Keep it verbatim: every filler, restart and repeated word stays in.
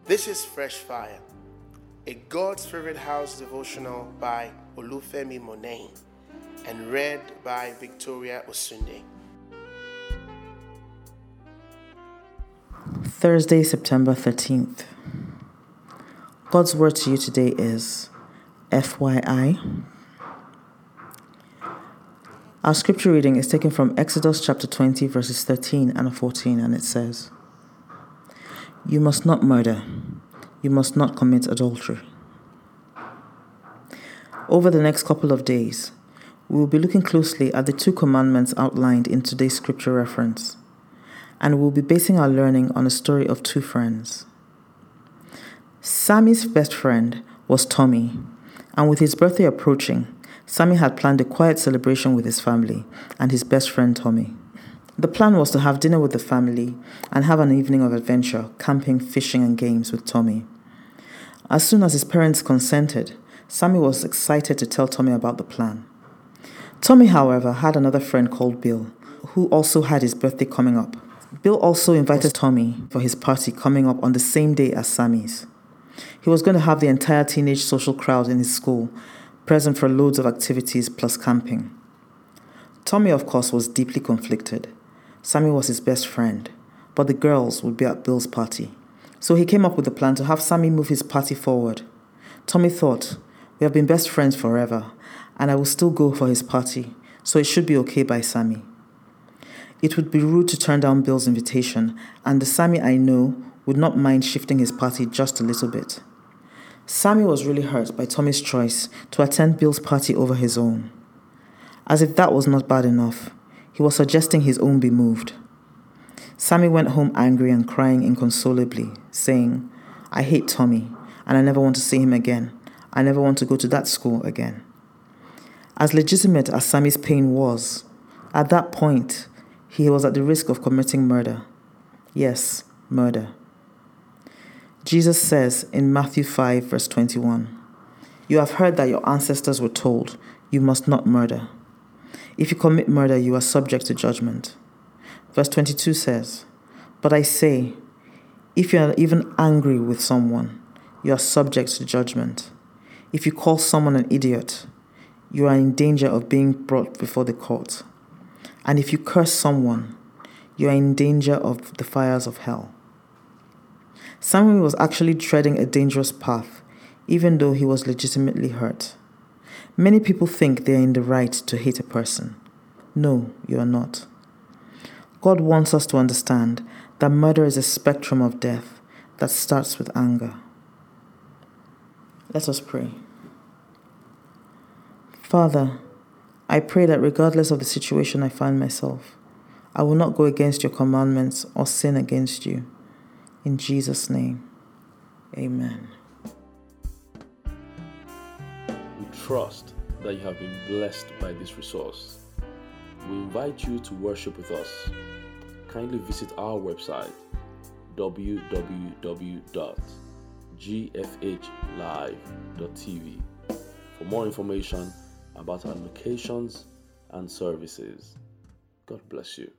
This is Fresh Fire, a God's Favorite House devotional by Olufemi Monain and read by Victoria Osunde. Thursday, September thirteenth. God's word to you today is F Y I. Our scripture reading is taken from Exodus chapter twenty, verses thirteen and fourteen, and it says, "You must not murder. You must not commit adultery." Over the next couple of days, we will be looking closely at the two commandments outlined in today's scripture reference, and we'll be basing our learning on a story of two friends. Sammy's best friend was Tommy, and with his birthday approaching, Sammy had planned a quiet celebration with his family and his best friend Tommy. The plan was to have dinner with the family and have an evening of adventure, camping, fishing, and games with Tommy. As soon as his parents consented, Sammy was excited to tell Tommy about the plan. Tommy, however, had another friend called Bill, who also had his birthday coming up. Bill also invited Tommy for his party coming up on the same day as Sammy's. He was going to have the entire teenage social crowd in his school present for loads of activities plus camping. Tommy, of course, was deeply conflicted. Sammy was his best friend, but the girls would be at Bill's party. So he came up with a plan to have Sammy move his party forward. Tommy thought, "We have been best friends forever, and I will still go for his party, so it should be okay by Sammy. It would be rude to turn down Bill's invitation, and the Sammy I know would not mind shifting his party just a little bit." Sammy was really hurt by Tommy's choice to attend Bill's party over his own. As if that was not bad enough, he was suggesting his own be moved. Sammy went home angry and crying inconsolably, saying, "I hate Tommy, and I never want to see him again. I never want to go to that school again." As legitimate as Sammy's pain was, at that point, he was at the risk of committing murder. Yes, murder. Jesus says in Matthew five, verse twenty-one, "You have heard that your ancestors were told, 'You must not murder.' If you commit murder, you are subject to judgment." Verse twenty-two says, "But I say, if you are even angry with someone, you are subject to judgment. If you call someone an idiot, you are in danger of being brought before the court. And if you curse someone, you are in danger of the fires of hell." Sammy was actually treading a dangerous path, even though he was legitimately hurt. Many people think they are in the right to hate a person. No, you are not. God wants us to understand that murder is a spectrum of death that starts with anger. Let us pray. Father, I pray that regardless of the situation I find myself, I will not go against your commandments or sin against you. In Jesus' name, amen. We trust that you have been blessed by this resource. We invite you to worship with us. Kindly visit our website, w w w dot g f h live dot t v, for more information about our locations and services. God bless you.